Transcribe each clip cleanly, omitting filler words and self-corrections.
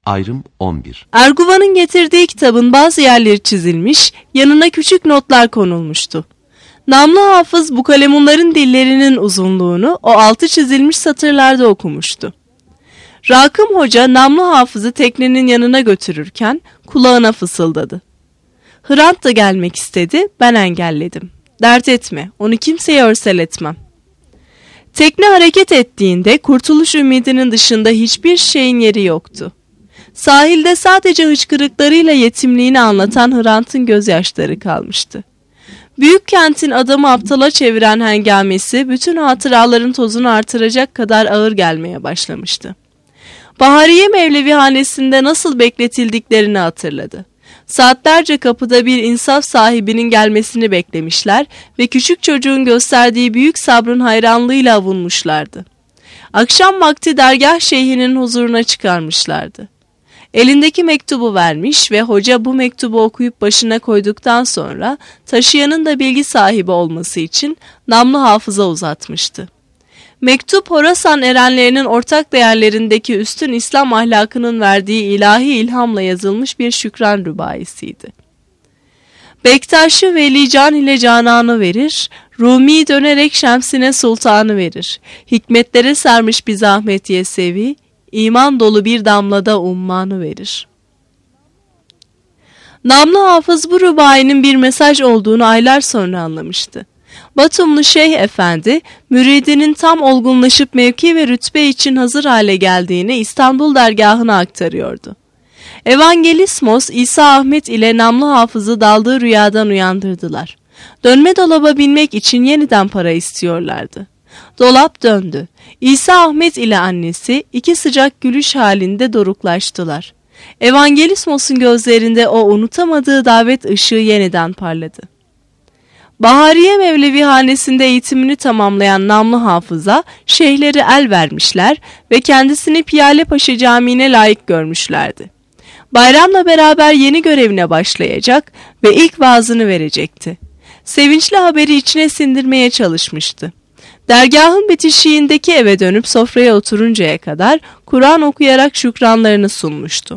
Ayrım 11. Erguvan'ın getirdiği kitabın bazı yerleri çizilmiş, yanına küçük notlar konulmuştu. Namlı Hafız bu kalemunların dillerinin uzunluğunu o altı çizilmiş satırlarda okumuştu. Rakım Hoca Namlı Hafız'ı teknenin yanına götürürken kulağına fısıldadı. Hrant da gelmek istedi, ben engelledim. Dert etme, onu kimseye örseletmem. Tekne hareket ettiğinde kurtuluş ümidinin dışında hiçbir şeyin yeri yoktu. Sahilde sadece hıçkırıklarıyla yetimliğini anlatan Hrant'ın gözyaşları kalmıştı. Büyük kentin adamı aptala çeviren hengamesi bütün hatıraların tozunu artıracak kadar ağır gelmeye başlamıştı. Bahariye Mevlevihanesi'nde nasıl bekletildiklerini hatırladı. Saatlerce kapıda bir insaf sahibinin gelmesini beklemişler ve küçük çocuğun gösterdiği büyük sabrın hayranlığıyla avunmuşlardı. Akşam vakti dergah şeyhinin huzuruna çıkarmışlardı. Elindeki mektubu vermiş ve hoca bu mektubu okuyup başına koyduktan sonra taşıyanın da bilgi sahibi olması için Namlı Hafız'a uzatmıştı. Mektup Horasan erenlerinin ortak değerlerindeki üstün İslam ahlakının verdiği ilahi ilhamla yazılmış bir şükran rübaisiydi. Bektaş'ı Velican ile cananı verir, Rumi dönerek Şemsine sultanı verir. Hikmetlere sarmış bir zahmet yesevi, iman dolu bir damlada ummanı verir. Namlı Hafız bu rübainin bir mesaj olduğunu aylar sonra anlamıştı. Batumlu Şeyh Efendi, müridinin tam olgunlaşıp mevki ve rütbe için hazır hale geldiğini İstanbul dergahına aktarıyordu. Evangelismos, İsa Ahmet ile Namlı Hafız'ı daldığı rüyadan uyandırdılar. Dönme dolaba binmek için yeniden para istiyorlardı. Dolap döndü. İsa Ahmet ile annesi iki sıcak gülüş halinde doruklaştılar. Evangelismos'un gözlerinde o unutamadığı davet ışığı yeniden parladı. Bahariye Mevlevihanesi'nde eğitimini tamamlayan Namlı Hafız'a şeyhleri el vermişler ve kendisini Piyalepaşa Camii'ne layık görmüşlerdi. Bayramla beraber yeni görevine başlayacak ve ilk vaazını verecekti. Sevinçli haberi içine sindirmeye çalışmıştı. Dergahın bitişiğindeki eve dönüp sofraya oturuncaya kadar Kur'an okuyarak şükranlarını sunmuştu.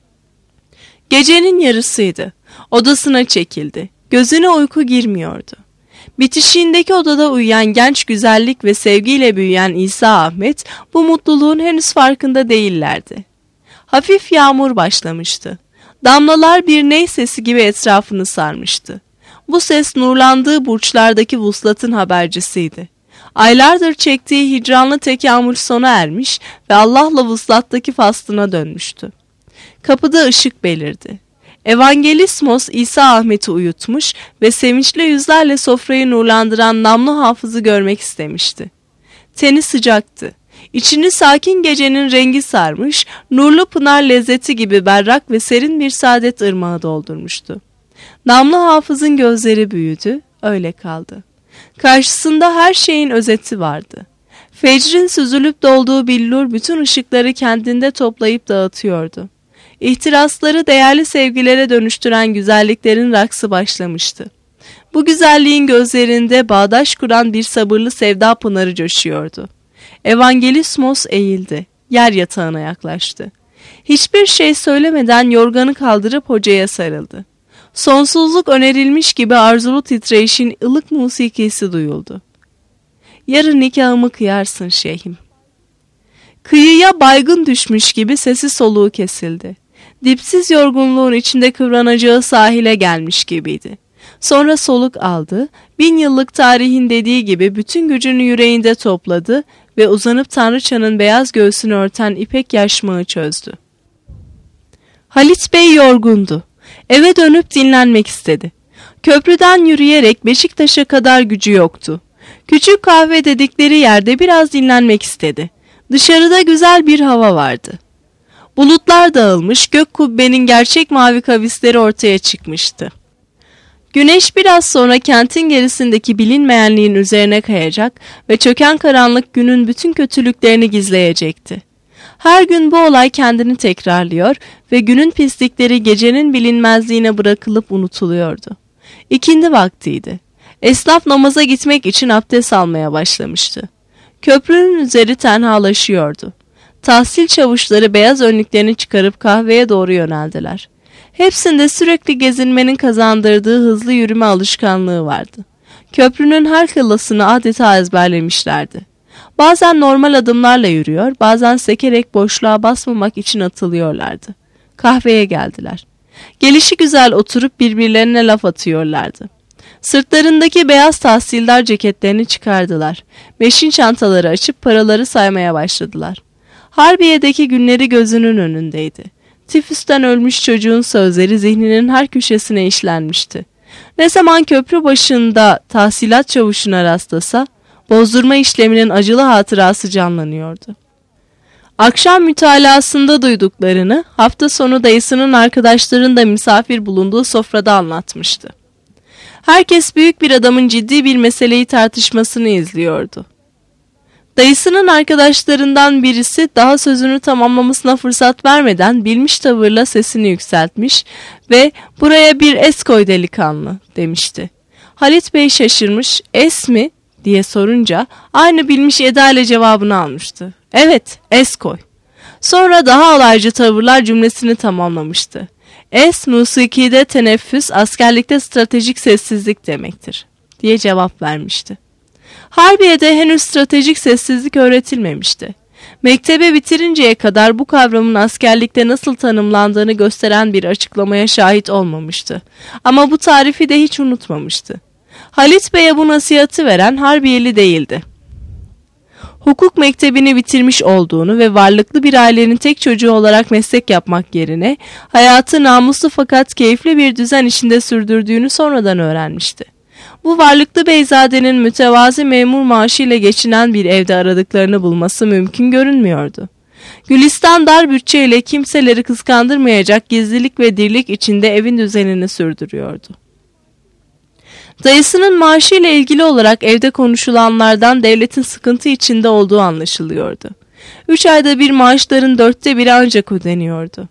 Gecenin yarısıydı. Odasına çekildi. Gözüne uyku girmiyordu. Bitişiğindeki odada uyuyan genç güzellik ve sevgiyle büyüyen İsa Ahmet bu mutluluğun henüz farkında değillerdi. Hafif yağmur başlamıştı. Damlalar bir ney sesi gibi etrafını sarmıştı. Bu ses nurlandığı burçlardaki vuslatın habercisiydi. Aylardır çektiği hicranlı tekamül sona ermiş ve Allah'la vuslattaki faslına dönmüştü. Kapıda ışık belirdi. Evangelismos İsa Ahmet'i uyutmuş ve sevinçli yüzlerle sofrayı nurlandıran Namlı Hafız'ı görmek istemişti. Teni sıcaktı. İçini sakin gecenin rengi sarmış, nurlu pınar lezzeti gibi berrak ve serin bir saadet ırmağı doldurmuştu. Namlı Hafız'ın gözleri büyüdü, öyle kaldı. Karşısında her şeyin özeti vardı. Fecrin süzülüp dolduğu billur bütün ışıkları kendinde toplayıp dağıtıyordu. İhtirasları değerli sevgilere dönüştüren güzelliklerin raksı başlamıştı. Bu güzelliğin gözlerinde bağdaş kuran bir sabırlı sevda pınarı coşuyordu. Evangelismos eğildi, yer yatağına yaklaştı. Hiçbir şey söylemeden yorganı kaldırıp hocaya sarıldı. Sonsuzluk önerilmiş gibi arzulu titreyişin ılık musikisi duyuldu. Yarın nikahımı kıyarsın şeyhim. Kıyıya baygın düşmüş gibi sesi soluğu kesildi. Dipsiz yorgunluğun içinde kıvranacağı sahile gelmiş gibiydi. Sonra soluk aldı, 1000 yıllık tarihin dediği gibi bütün gücünü yüreğinde topladı ve uzanıp Tanrıçanın beyaz göğsünü örten ipek yaşmağı çözdü. Halit Bey yorgundu. Eve dönüp dinlenmek istedi. Köprüden yürüyerek Beşiktaş'a kadar gücü yoktu. Küçük kahve dedikleri yerde biraz dinlenmek istedi. Dışarıda güzel bir hava vardı. Bulutlar dağılmış, gök kubbenin gerçek mavi kavisleri ortaya çıkmıştı. Güneş biraz sonra kentin gerisindeki bilinmeyenliğin üzerine kayacak ve çöken karanlık günün bütün kötülüklerini gizleyecekti. Her gün bu olay kendini tekrarlıyor ve günün pislikleri gecenin bilinmezliğine bırakılıp unutuluyordu. İkindi vaktiydi. Esnaf namaza gitmek için abdest almaya başlamıştı. Köprünün üzeri tenhalaşıyordu. tahsil çavuşları beyaz önlüklerini çıkarıp kahveye doğru yöneldiler. Hepsinde sürekli gezinmenin kazandırdığı hızlı yürüme alışkanlığı vardı. Köprünün her kılasını adeta ezberlemişlerdi. Bazen normal adımlarla yürüyor, bazen sekerek boşluğa basmamak için atılıyorlardı. Kahveye geldiler. Gelişigüzel oturup birbirlerine laf atıyorlardı. Sırtlarındaki beyaz tahsildar ceketlerini çıkardılar. Beşin çantaları açıp paraları saymaya başladılar. Harbiye'deki günleri gözünün önündeydi. Tifüsten ölmüş çocuğun sözleri zihninin her köşesine işlenmişti. Ne zaman köprü başında tahsilat çavuşuna rastlasa, bozdurma işleminin acılı hatırası canlanıyordu. Akşam mütalasında duyduklarını hafta sonu dayısının arkadaşlarının misafir bulunduğu sofrada anlatmıştı. Herkes büyük bir adamın ciddi bir meseleyi tartışmasını izliyordu. Dayısının arkadaşlarından birisi daha sözünü tamamlamasına fırsat vermeden bilmiş tavırla sesini yükseltmiş ve "Buraya bir es koy delikanlı" demişti. Halit Bey şaşırmış, "Es mi?" diye sorunca aynı bilmiş eda ile cevabını almıştı. "Evet, es koy." Sonra daha alaycı tavırlar cümlesini tamamlamıştı. Es, musikide teneffüs, askerlikte stratejik sessizlik demektir diye cevap vermişti. Harbiye'de henüz stratejik sessizlik öğretilmemişti. Mektebe bitirinceye kadar bu kavramın askerlikte nasıl tanımlandığını gösteren bir açıklamaya şahit olmamıştı. Ama bu tarifi de hiç unutmamıştı. Halit Bey'e bu nasihatı veren Harbiyeli değildi. Hukuk mektebini bitirmiş olduğunu ve varlıklı bir ailenin tek çocuğu olarak meslek yapmak yerine hayatı namuslu fakat keyifli bir düzen içinde sürdürdüğünü sonradan öğrenmişti. Bu varlıklı beyzadenin mütevazi memur maaşıyla geçinen bir evde aradıklarını bulması mümkün görünmüyordu. Gülistan dar bütçeyle kimseleri kıskandırmayacak gizlilik ve dirlik içinde evin düzenini sürdürüyordu. Dayısının maaşıyla ilgili olarak evde konuşulanlardan devletin sıkıntı içinde olduğu anlaşılıyordu. 3 ayda bir maaşların 1/4'ü ancak ödeniyordu.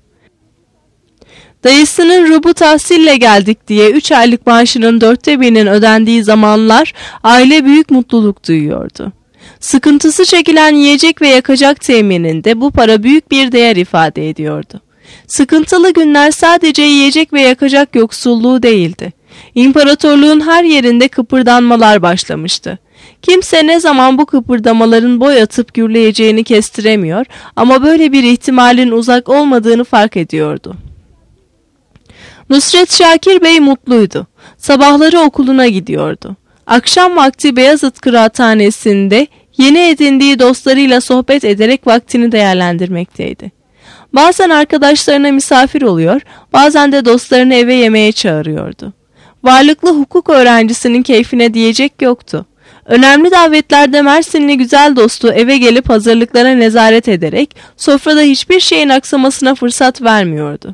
Dayısının rubu tahsille geldik diye 3 aylık maaşının 1/4'inin ödendiği zamanlar aile büyük mutluluk duyuyordu. Sıkıntısı çekilen yiyecek ve yakacak temininde bu para büyük bir değer ifade ediyordu. Sıkıntılı günler sadece yiyecek ve yakacak yoksulluğu değildi. İmparatorluğun her yerinde kıpırdanmalar başlamıştı. Kimse ne zaman bu kıpırdamaların boy atıp gürleyeceğini kestiremiyor ama böyle bir ihtimalin uzak olmadığını fark ediyordu. Nusret Şakir Bey mutluydu. Sabahları okuluna gidiyordu. Akşam vakti Beyazıt Kıraathanesi'nde yeni edindiği dostlarıyla sohbet ederek vaktini değerlendirmekteydi. Bazen arkadaşlarına misafir oluyor, bazen de dostlarını eve yemeğe çağırıyordu. Varlıklı hukuk öğrencisinin keyfine diyecek yoktu. Önemli davetlerde Mersinli güzel dostu eve gelip hazırlıklara nezaret ederek sofrada hiçbir şeyin aksamasına fırsat vermiyordu.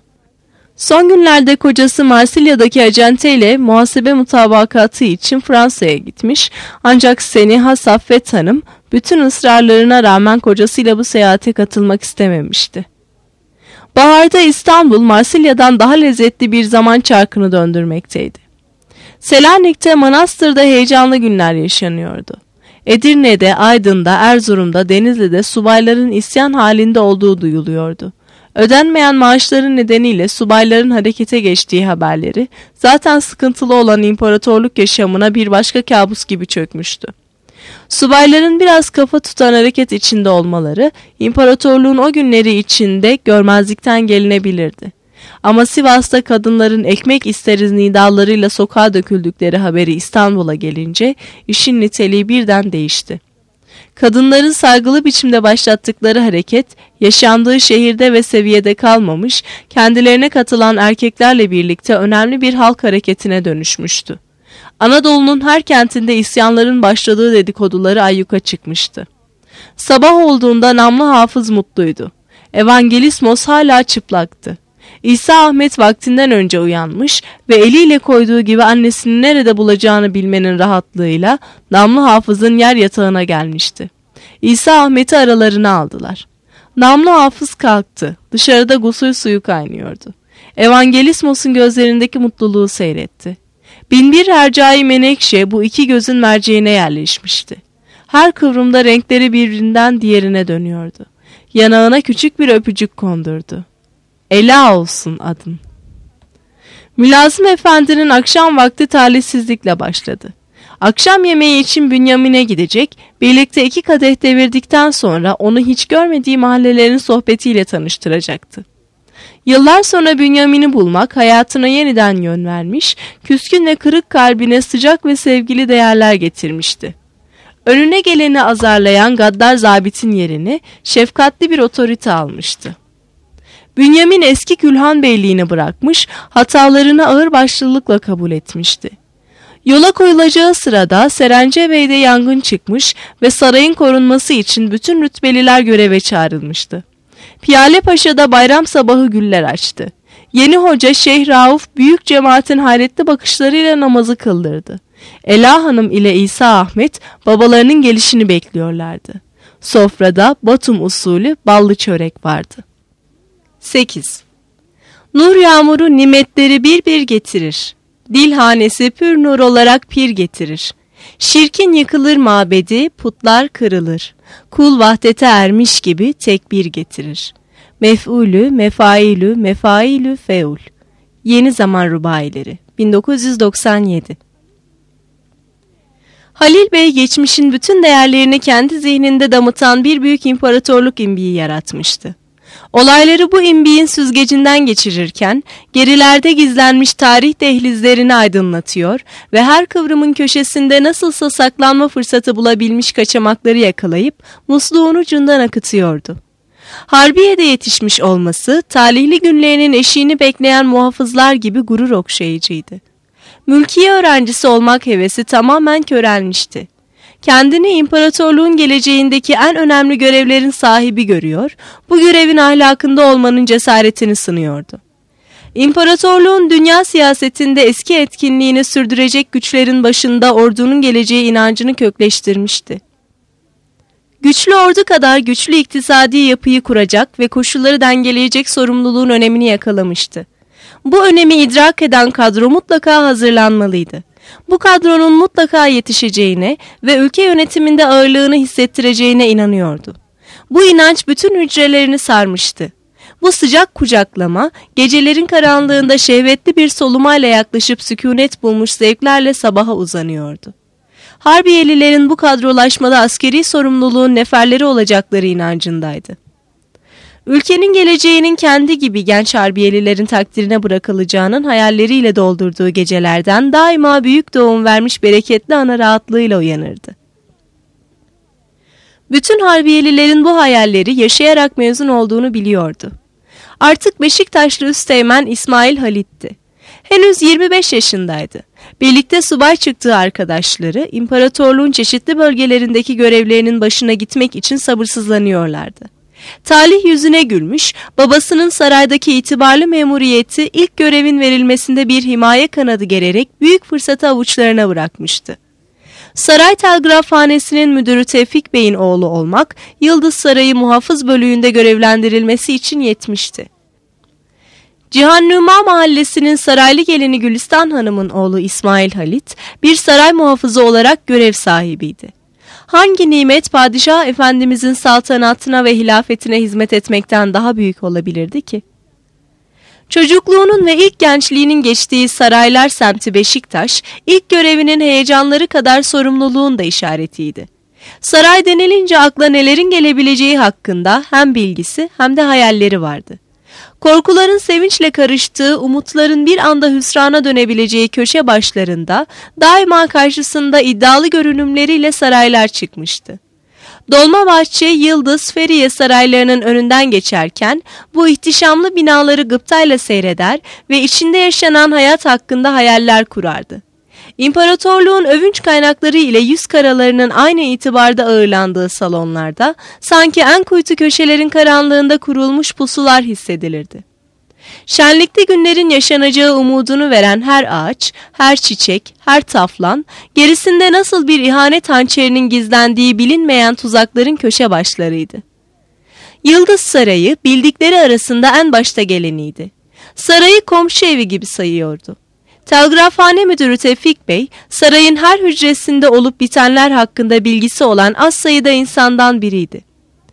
Son günlerde kocası Marsilya'daki acenteyle muhasebe mutabakatı için Fransa'ya gitmiş, ancak Seniha Saffet Hanım bütün ısrarlarına rağmen kocasıyla bu seyahate katılmak istememişti. Baharda İstanbul, Marsilya'dan daha lezzetli bir zaman çarkını döndürmekteydi. Selanik'te, Manastır'da heyecanlı günler yaşanıyordu. Edirne'de, Aydın'da, Erzurum'da, Denizli'de subayların isyan halinde olduğu duyuluyordu. Ödenmeyen maaşların nedeniyle subayların harekete geçtiği haberleri zaten sıkıntılı olan imparatorluk yaşamına bir başka kabus gibi çökmüştü. Subayların biraz kafa tutan hareket içinde olmaları imparatorluğun o günleri içinde görmezlikten gelinebilirdi. Ama Sivas'ta kadınların ekmek isteriz nidallarıyla sokağa döküldükleri haberi İstanbul'a gelince işin niteliği birden değişti. Kadınların saygılı biçimde başlattıkları hareket yaşandığı şehirde ve seviyede kalmamış, kendilerine katılan erkeklerle birlikte önemli bir halk hareketine dönüşmüştü. Anadolu'nun her kentinde isyanların başladığı dedikoduları ayyuka çıkmıştı. Sabah olduğunda Namlı Hafız mutluydu. Evangelismos hala çıplaktı. İsa Ahmet vaktinden önce uyanmış ve eliyle koyduğu gibi annesini nerede bulacağını bilmenin rahatlığıyla Namlı Hafız'ın yer yatağına gelmişti. İsa Ahmet'i aralarına aldılar. Namlı Hafız kalktı. Dışarıda gusül suyu kaynıyordu. Evangelismos'un gözlerindeki mutluluğu seyretti. Binbir hercai menekşe bu iki gözün merceğine yerleşmişti. Her kıvrımda renkleri birbirinden diğerine dönüyordu. Yanağına küçük bir öpücük kondurdu. Ela olsun adın. Mülazım efendinin akşam vakti talihsizlikle başladı. Akşam yemeği için Bünyamin'e gidecek, birlikte 2 kadeh devirdikten sonra onu hiç görmediği mahallelerin sohbetiyle tanıştıracaktı. Yıllar sonra Bünyamin'i bulmak hayatına yeniden yön vermiş, küskün ve kırık kalbine sıcak ve sevgili değerler getirmişti. Önüne geleni azarlayan gaddar zabitin yerini şefkatli bir otorite almıştı. Bünyamin eski Külhan Beyliğini bırakmış, hatalarını ağırbaşlılıkla kabul etmişti. Yola koyulacağı sırada Serence yangın çıkmış ve sarayın korunması için bütün rütbeliler göreve çağrılmıştı. Piyale Paşa'da bayram sabahı güller açtı. Yeni hoca Şeyh Rauf büyük cemaatin hayretli bakışlarıyla namazı kıldırdı. Ela Hanım ile İsa Ahmet babalarının gelişini bekliyorlardı. Sofrada Batum usulü ballı çörek vardı. 8. Nur yağmuru nimetleri bir bir getirir. Dilhanesi pür nur olarak pir getirir. Şirkin yıkılır mabedi, putlar kırılır. Kul vahdete ermiş gibi tekbir getirir. Mef'ulü, mefailü, mefailü, feul. Yeni Zaman Rubaileri 1997. Halil Bey geçmişin bütün değerlerini kendi zihninde damıtan bir büyük imparatorluk imbiği yaratmıştı. Olayları bu imbiğin süzgecinden geçirirken gerilerde gizlenmiş tarih dehlizlerini aydınlatıyor ve her kıvrımın köşesinde nasılsa saklanma fırsatı bulabilmiş kaçamakları yakalayıp musluğun ucundan akıtıyordu. Harbiye'de yetişmiş olması talihli günlerinin eşiğini bekleyen muhafızlar gibi gurur okşayıcıydı. Mülkiye öğrencisi olmak hevesi tamamen körelmişti. Kendini imparatorluğun geleceğindeki en önemli görevlerin sahibi görüyor, bu görevin ahlakında olmanın cesaretini sınıyordu. İmparatorluğun dünya siyasetinde eski etkinliğini sürdürecek güçlerin başında ordunun geleceği inancını kökleştirmişti. Güçlü ordu kadar güçlü iktisadi yapıyı kuracak ve koşulları dengeleyecek sorumluluğun önemini yakalamıştı. Bu önemi idrak eden kadro mutlaka hazırlanmalıydı. Bu kadronun mutlaka yetişeceğine ve ülke yönetiminde ağırlığını hissettireceğine inanıyordu. Bu inanç bütün hücrelerini sarmıştı. Bu sıcak kucaklama, gecelerin karanlığında şehvetli bir solumayla yaklaşıp sükunet bulmuş zevklerle sabaha uzanıyordu. Harbiyelilerin bu kadrolaşmada askeri sorumluluğun neferleri olacakları inancındaydı. Ülkenin geleceğinin kendi gibi genç harbiyelilerin takdirine bırakılacağının hayalleriyle doldurduğu gecelerden daima büyük doğum vermiş bereketli ana rahatlığıyla uyanırdı. Bütün harbiyelilerin bu hayalleri yaşayarak mezun olduğunu biliyordu. Artık Beşiktaşlı üsteğmen İsmail Halit'ti. Henüz 25 yaşındaydı. Birlikte subay çıktığı arkadaşları imparatorluğun çeşitli bölgelerindeki görevlerinin başına gitmek için sabırsızlanıyorlardı. Talih yüzüne gülmüş, babasının saraydaki itibarlı memuriyeti ilk görevin verilmesinde bir himaye kanadı gererek büyük fırsatı avuçlarına bırakmıştı. Saray Telgrafhanesi'nin müdürü Tevfik Bey'in oğlu olmak, Yıldız Sarayı muhafız bölüğünde görevlendirilmesi için yetmişti. Cihannuma Mahallesi'nin saraylı gelini Gülistan Hanım'ın oğlu İsmail Halit, bir saray muhafızı olarak görev sahibiydi. Hangi nimet padişah efendimizin saltanatına ve hilafetine hizmet etmekten daha büyük olabilirdi ki? Çocukluğunun ve ilk gençliğinin geçtiği Saraylar semti Beşiktaş, ilk görevinin heyecanları kadar sorumluluğun da işaretiydi. Saray denilince akla nelerin gelebileceği hakkında hem bilgisi hem de hayalleri vardı. Korkuların sevinçle karıştığı, umutların bir anda hüsrana dönebileceği köşe başlarında daima karşısında iddialı görünümleriyle saraylar çıkmıştı. Dolmabahçe, Yıldız, Feriye saraylarının önünden geçerken bu ihtişamlı binaları gıptayla seyreder ve içinde yaşanan hayat hakkında hayaller kurardı. İmparatorluğun övünç kaynakları ile yüz karalarının aynı itibarda ağırlandığı salonlarda sanki en kuytu köşelerin karanlığında kurulmuş pusular hissedilirdi. Şenlikli günlerin yaşanacağı umudunu veren her ağaç, her çiçek, her taflan, gerisinde nasıl bir ihanet hançerinin gizlendiği bilinmeyen tuzakların köşe başlarıydı. Yıldız Sarayı bildikleri arasında en başta geleniydi. Sarayı komşu evi gibi sayıyordu. Telgrafhane müdürü Tevfik Bey, sarayın her hücresinde olup bitenler hakkında bilgisi olan az sayıda insandan biriydi.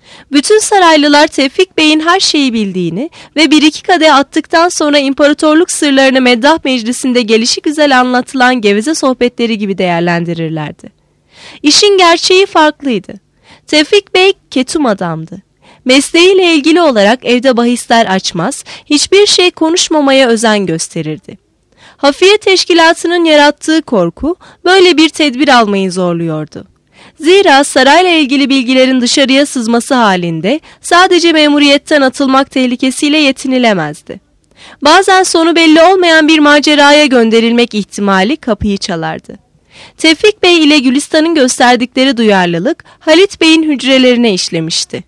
Bütün saraylılar Tevfik Bey'in her şeyi bildiğini ve bir iki kadeh attıktan sonra imparatorluk sırlarını meddah meclisinde gelişigüzel anlatılan geveze sohbetleri gibi değerlendirirlerdi. İşin gerçeği farklıydı. Tevfik Bey ketum adamdı. Mesleğiyle ilgili olarak evde bahisler açmaz, hiçbir şey konuşmamaya özen gösterirdi. Hafiye teşkilatının yarattığı korku böyle bir tedbir almayı zorluyordu. Zira sarayla ilgili bilgilerin dışarıya sızması halinde sadece memuriyetten atılmak tehlikesiyle yetinilemezdi. Bazen sonu belli olmayan bir maceraya gönderilmek ihtimali kapıyı çalardı. Tevfik Bey ile Gülistan'ın gösterdikleri duyarlılık Halit Bey'in hücrelerine işlemişti.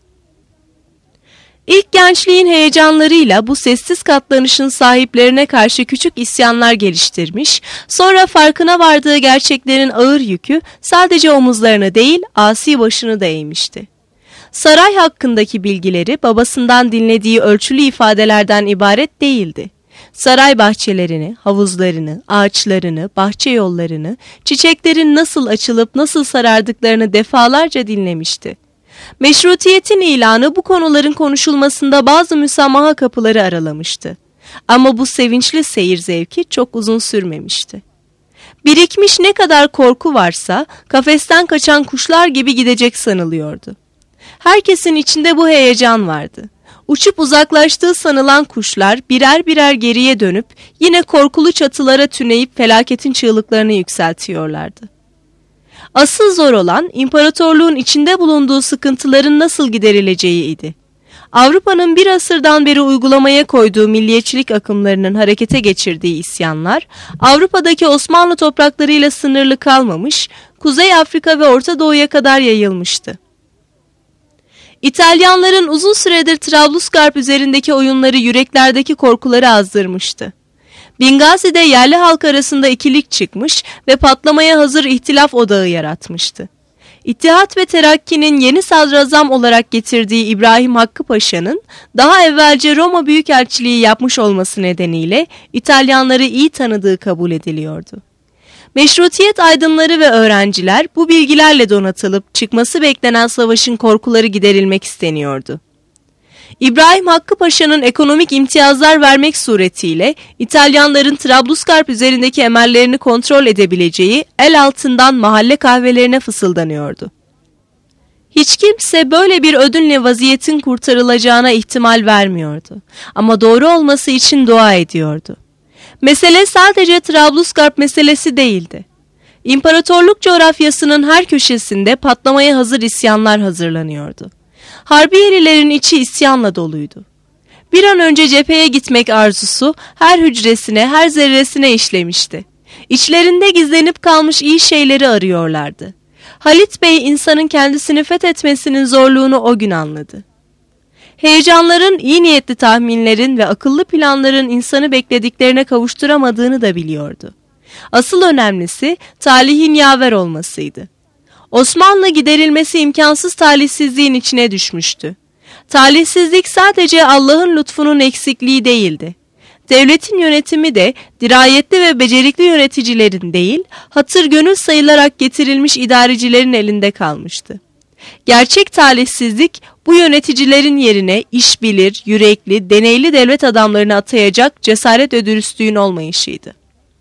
İlk gençliğin heyecanlarıyla bu sessiz katlanışın sahiplerine karşı küçük isyanlar geliştirmiş, sonra farkına vardığı gerçeklerin ağır yükü sadece omuzlarını değil asi başını da eğmişti. Saray hakkındaki bilgileri babasından dinlediği ölçülü ifadelerden ibaret değildi. Saray bahçelerini, havuzlarını, ağaçlarını, bahçe yollarını, çiçeklerin nasıl açılıp nasıl sarardıklarını defalarca dinlemişti. Meşrutiyetin ilanı bu konuların konuşulmasında bazı müsamaha kapıları aralamıştı. Ama bu sevinçli seyir zevki çok uzun sürmemişti. Birikmiş ne kadar korku varsa kafesten kaçan kuşlar gibi gidecek sanılıyordu. Herkesin içinde bu heyecan vardı. Uçup uzaklaştığı sanılan kuşlar birer birer geriye dönüp yine korkulu çatılara tüneyip felaketin çığlıklarını yükseltiyorlardı. Asıl zor olan imparatorluğun içinde bulunduğu sıkıntıların nasıl giderileceğiydi. Avrupa'nın bir asırdan beri uygulamaya koyduğu milliyetçilik akımlarının harekete geçirdiği isyanlar, Avrupa'daki Osmanlı topraklarıyla sınırlı kalmamış, Kuzey Afrika ve Orta Doğu'ya kadar yayılmıştı. İtalyanların uzun süredir Trablusgarp üzerindeki oyunları yüreklerdeki korkuları azdırmıştı. Bingazi'de yerli halk arasında ikilik çıkmış ve patlamaya hazır ihtilaf odağı yaratmıştı. İttihat ve Terakki'nin yeni sadrazam olarak getirdiği İbrahim Hakkı Paşa'nın daha evvelce Roma Büyükelçiliği yapmış olması nedeniyle İtalyanları iyi tanıdığı kabul ediliyordu. Meşrutiyet aydınları ve öğrenciler bu bilgilerle donatılıp çıkması beklenen savaşın korkuları giderilmek isteniyordu. İbrahim Hakkı Paşa'nın ekonomik imtiyazlar vermek suretiyle İtalyanların Trablusgarp üzerindeki emellerini kontrol edebileceği el altından mahalle kahvelerine fısıldanıyordu. Hiç kimse böyle bir ödünle vaziyetin kurtarılacağına ihtimal vermiyordu ama doğru olması için dua ediyordu. Mesele sadece Trablusgarp meselesi değildi. İmparatorluk coğrafyasının her köşesinde patlamaya hazır isyanlar hazırlanıyordu. Harbiyelilerin içi isyanla doluydu. Bir an önce cepheye gitmek arzusu her hücresine, her zerresine işlemişti. İçlerinde gizlenip kalmış iyi şeyleri arıyorlardı. Halit Bey insanın kendisini fethetmesinin zorluğunu o gün anladı. Heyecanların, iyi niyetli tahminlerin ve akıllı planların insanı beklediklerine kavuşturamadığını da biliyordu. Asıl önemlisi talihin yaver olmasıydı. Osmanlı giderilmesi imkansız talihsizliğin içine düşmüştü. Talihsizlik sadece Allah'ın lütfunun eksikliği değildi. Devletin yönetimi de dirayetli ve becerikli yöneticilerin değil, hatır gönül sayılarak getirilmiş idarecilerin elinde kalmıştı. Gerçek talihsizlik bu yöneticilerin yerine işbilir, yürekli, deneyli devlet adamlarını atayacak cesaret ve dürüstlüğün olmayışıydı.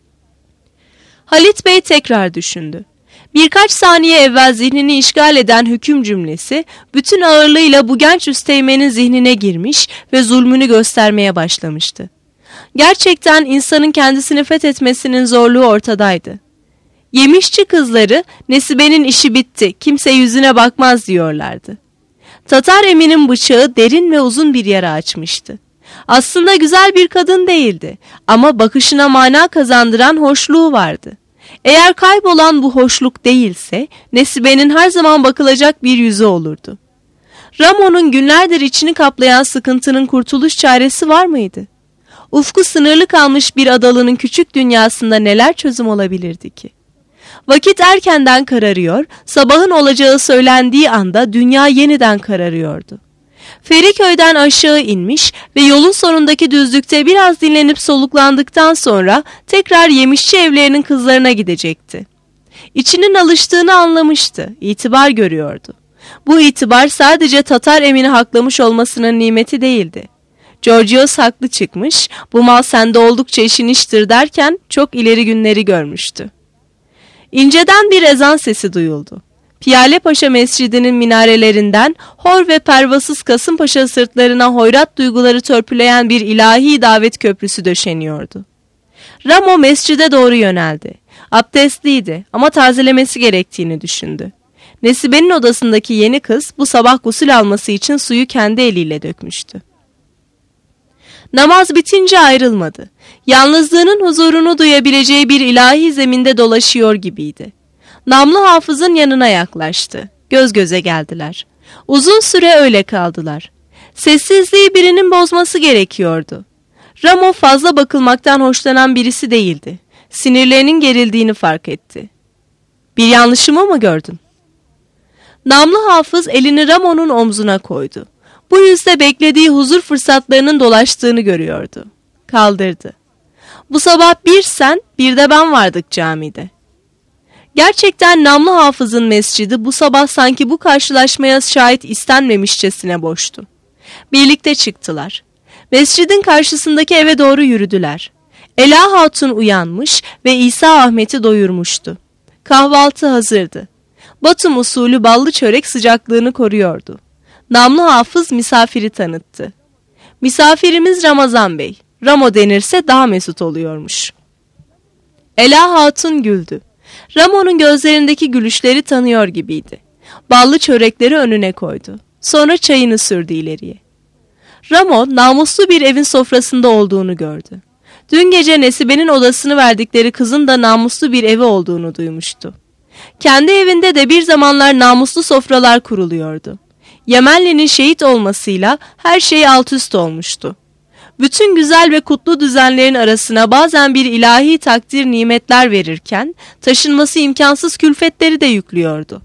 Halit Bey tekrar düşündü. Birkaç saniye evvel zihnini işgal eden hüküm cümlesi bütün ağırlığıyla bu genç üsteğmenin zihnine girmiş ve zulmünü göstermeye başlamıştı. Gerçekten insanın kendisini fethetmesinin zorluğu ortadaydı. Yemişçi kızları Nesibe'nin işi bitti, kimse yüzüne bakmaz diyorlardı. Tatar Emin'in bıçağı derin ve uzun bir yara açmıştı. Aslında güzel bir kadın değildi ama bakışına mana kazandıran hoşluğu vardı. Eğer kaybolan bu hoşluk değilse Nesibe'nin her zaman bakılacak bir yüzü olurdu. Ramon'un günlerdir içini kaplayan sıkıntının kurtuluş çaresi var mıydı? Ufku sınırlı kalmış bir adalının küçük dünyasında neler çözüm olabilirdi ki? Vakit erkenden kararıyor, sabahın olacağı söylendiği anda dünya yeniden kararıyordu. Feriköy'den aşağı inmiş ve yolun sonundaki düzlükte biraz dinlenip soluklandıktan sonra tekrar yemişçi evlerinin kızlarına gidecekti. İçinin alıştığını anlamıştı, itibar görüyordu. Bu itibar sadece Tatar emini haklamış olmasının nimeti değildi. Georgios haklı çıkmış, bu mal sende oldukça işin iştir derken çok ileri günleri görmüştü. İnceden bir ezan sesi duyuldu. Piyale Paşa Mescidi'nin minarelerinden hor ve pervasız Kasımpaşa sırtlarına hoyrat duyguları törpüleyen bir ilahi davet köprüsü döşeniyordu. Ramo mescide doğru yöneldi. Abdestliydi ama tazelemesi gerektiğini düşündü. Nesibe'nin odasındaki yeni kız bu sabah gusül alması için suyu kendi eliyle dökmüştü. Namaz bitince ayrılmadı. Yalnızlığının huzurunu duyabileceği bir ilahi zeminde dolaşıyor gibiydi. Namlı Hafız'ın yanına yaklaştı. Göz göze geldiler. Uzun süre öyle kaldılar. Sessizliği birinin bozması gerekiyordu. Ramo fazla bakılmaktan hoşlanan birisi değildi. Sinirlerinin gerildiğini fark etti. Bir yanlışımı mı gördün? Namlı Hafız elini Ramo'nun omzuna koydu. Bu yüzde beklediği huzur fırsatlarının dolaştığını görüyordu. Kaldırdı. Bu sabah bir sen, bir de ben vardık camide. Gerçekten Namlı Hafız'ın mescidi bu sabah sanki bu karşılaşmaya şahit istenmemişçesine boştu. Birlikte çıktılar. Mescidin karşısındaki eve doğru yürüdüler. Ela Hatun uyanmış ve İsa Ahmet'i doyurmuştu. Kahvaltı hazırdı. Batum usulü ballı çörek sıcaklığını koruyordu. Namlı Hafız misafiri tanıttı. Misafirimiz Ramazan Bey. Ramo denirse daha mesut oluyormuş. Ela Hatun güldü. Ramo'nun gözlerindeki gülüşleri tanıyor gibiydi. Ballı çörekleri önüne koydu. Sonra çayını sürdü ileriye. Ramo namuslu bir evin sofrasında olduğunu gördü. Dün gece Nesibe'nin odasını verdikleri kızın da namuslu bir evi olduğunu duymuştu. Kendi evinde de bir zamanlar namuslu sofralar kuruluyordu. Yemenli'nin şehit olmasıyla her şey alt üst olmuştu. Bütün güzel ve kutlu düzenlerin arasına bazen bir ilahi takdir nimetler verirken taşınması imkansız külfetleri de yüklüyordu.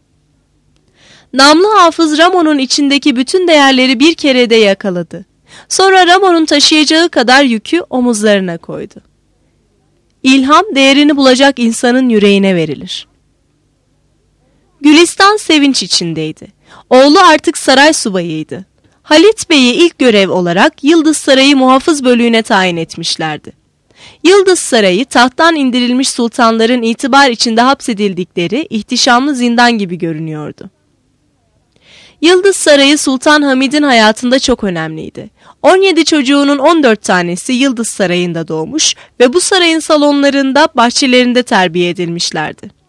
Namlı Hafız Ramo'nun içindeki bütün değerleri bir kerede yakaladı. Sonra Ramo'nun taşıyacağı kadar yükü omuzlarına koydu. İlham değerini bulacak insanın yüreğine verilir. Gülistan sevinç içindeydi. Oğlu artık saray subayıydı. Halit Bey'i ilk görev olarak Yıldız Sarayı muhafız bölüğüne tayin etmişlerdi. Yıldız Sarayı tahttan indirilmiş sultanların itibar içinde hapsedildikleri ihtişamlı zindan gibi görünüyordu. Yıldız Sarayı Sultan Hamid'in hayatında çok önemliydi. 17 çocuğunun 14 tanesi Yıldız Sarayı'nda doğmuş ve bu sarayın salonlarında, bahçelerinde terbiye edilmişlerdi.